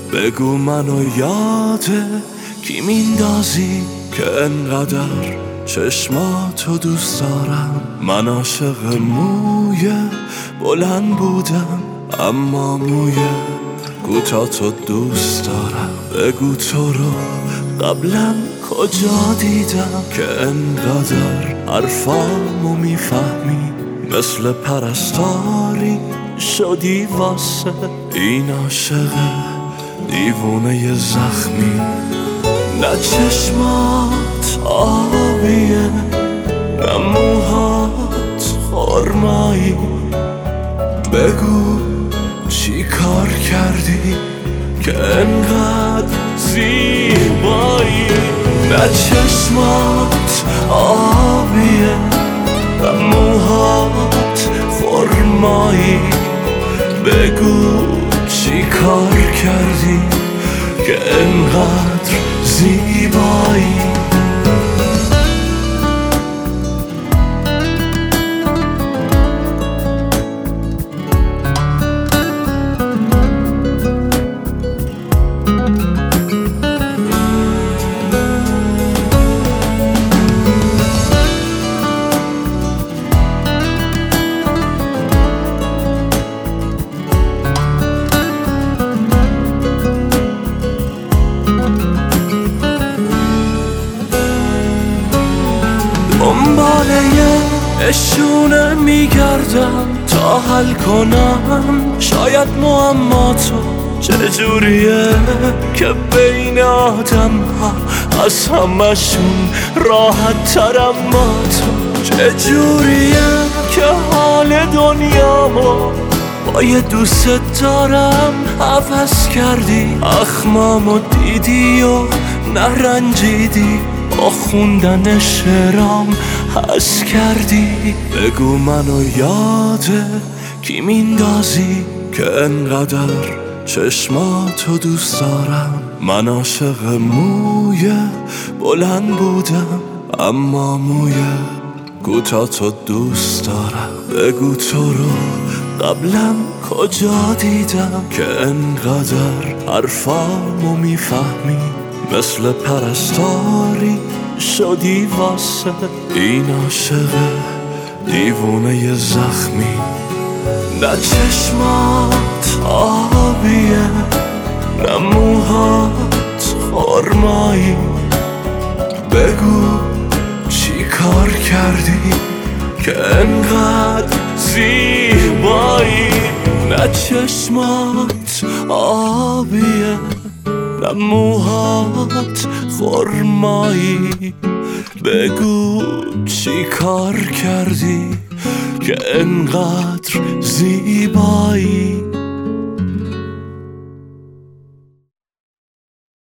بگو منو یاده کی میندازی که انقدر چشماتو دوست دارم. من عاشق موی بلند بودم اما موی کوتاه‌تو دوست دارم. بگو تو رو قبلا کجا دیدم که انقدر حرفامو میفهمی، مثل پرستاری شدی واسه این عاشق دیوونه زخمی. نه چشمات آبیه نه موهات خرمایی، بگو چی کار کردی که انقدر زیبایی. نه چشمات آبیه نه موهات خرمایی، بگو چی کار کردی که انقدر زیبایی. دنباله اشونه میگردم تا حل کنم شاید معماتو چجوریه که بین آدم ها از همشون راحت ترم. ما تو چجوریه که حال دنیامو با یه دوست دارم عوض کردی، اخمامو دیدی و نرنجیدی، با خوندن شعرام حس کردی. بگو منو یاده کی میندازی که انقدر چشماتو دوست دارم. من عاشق موی بلند بودم اما موی کوتاه‌تو دوست دارم. بگو تو رو قبلا کجا دیدم که انقدر حرفامو میفهمی، مثل پرستاری شدی واسه این عاشق دیوونه زخمی. نه چشمات آبیه نه موهات خرمایی، بگو چی کار کردی که انقدر زیبایی. نه چشمات آبیه نه موهات خرمایی، بگو چی کار کردی که انقدر زیبایی.